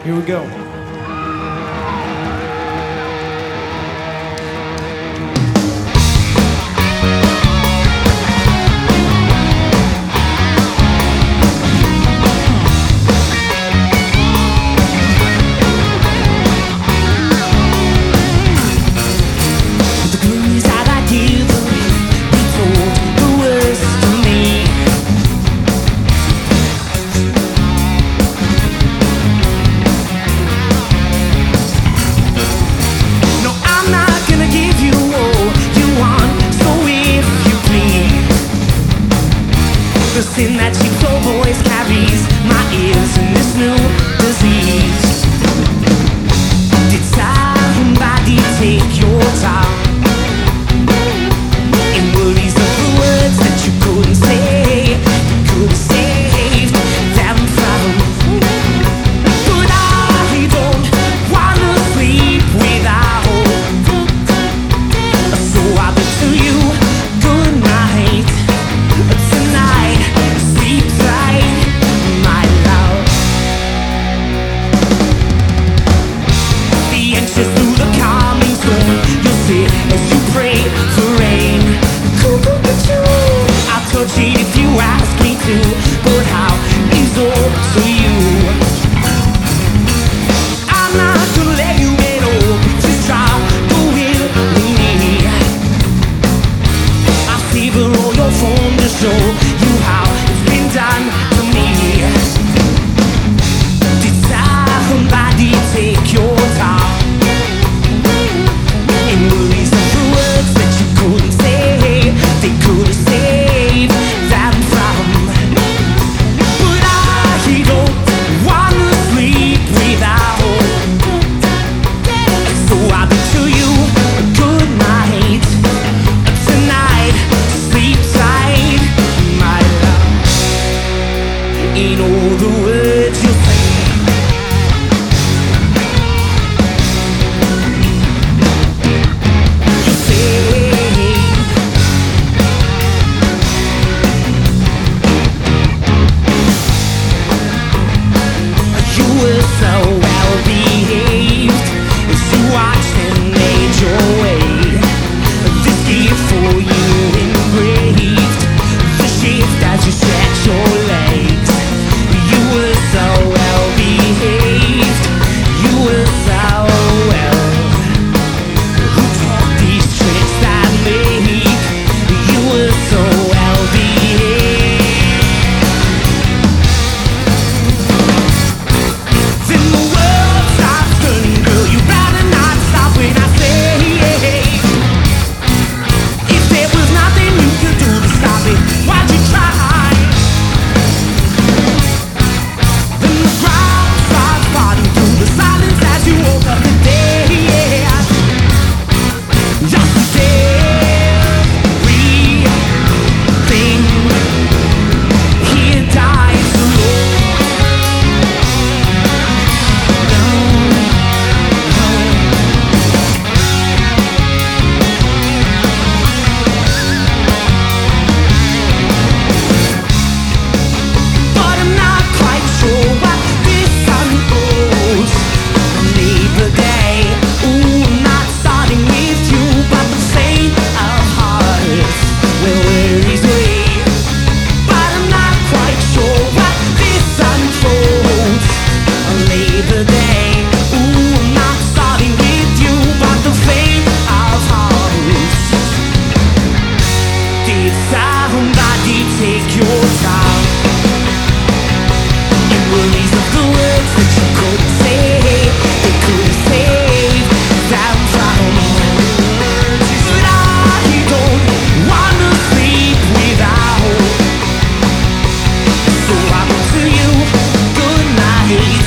Here we go. The sin that cheap soul voice carries my ears in this new disease. Did somebody take your time in worries of the words that you couldn't say, you could have saved them from? But I don't wanna sleep without hope, so I bid to you good night tonight. Sleep tight, my love. The anxious through the calming storm, you'll sit as you pray for rain. I'll touch it if you ask me to, but how is all to you? I'm not gonna let you in, oh, just try to will me. I'll savor all your form to show you how it's been done to me. Did somebody take your time in worries of the words that you couldn't say, they could have saved them from? But I don't wanna sleep without hope, so I bid to you good night tonight. Sleep tight, my love. In all the words you say, you say you were so well behaved as you watched and made your way. This gift for you engraved, the shift as you stretch your legs. You were so well behaved, you were so well. Who taught these tricks that make you were so well behaved? Then the world stops turning, girl, you better not stop when I say, if there was nothing you could do to stop it, why'd you try? Then the ground starts parting through the silence as you woke up today. Just everything here dies alone. But I'm not quite sure what this unfolds on Labor Day. Ooh, I'm not starting with you, but the fate of hearts will worries me. But I'm not quite sure what this unfolds on Labor Day. Ooh, I'm not starting with you, but the fate of hearts. Did somebody take your time in worries of the words that you couldn't say, they could have saved them from? But I don't wanna sleep without hope, so I bid to you good night